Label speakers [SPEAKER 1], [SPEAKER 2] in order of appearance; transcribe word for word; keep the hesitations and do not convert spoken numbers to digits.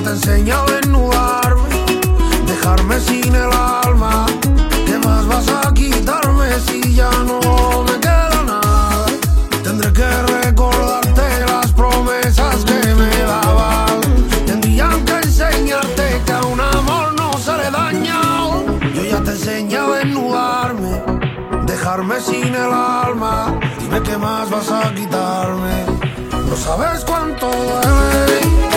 [SPEAKER 1] te enseñé a desnudarme, dejarme sin el alma. ¿Qué más vas a quitarme si ya no me queda nada? Tendré que recordarte las promesas que me dabas. Tendrían que enseñarte que a un amor no se le daña. Yo ya te enseñé a desnudarme, dejarme sin el alma. Dime qué más vas a quitarme. No sabes cuánto duele